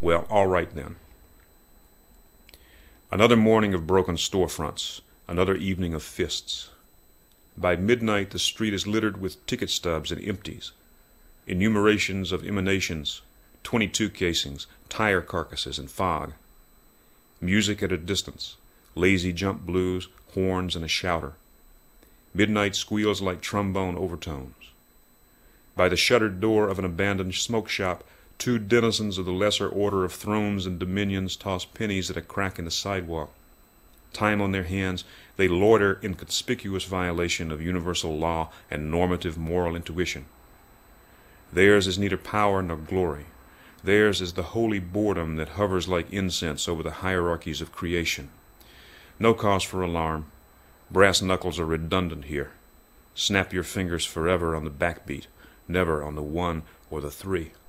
Well, all right then. Another morning of broken storefronts, another evening of fists. By midnight the street is littered with ticket stubs and empties, enumerations of emanations, 22 casings, tire carcasses, and fog. Music at a distance, lazy jump blues, horns, and a shouter. Midnight squeals like trombone overtones. By the shuttered door of an abandoned smoke shop, two denizens of the lesser order of thrones and dominions toss pennies at a crack in the sidewalk. Time on their hands, they loiter in conspicuous violation of universal law and normative moral intuition. Theirs is neither power nor glory. Theirs is the holy boredom that hovers like incense over the hierarchies of creation. No cause for alarm. Brass knuckles are redundant here. Snap your fingers forever on the backbeat, never on the 1 or the 3.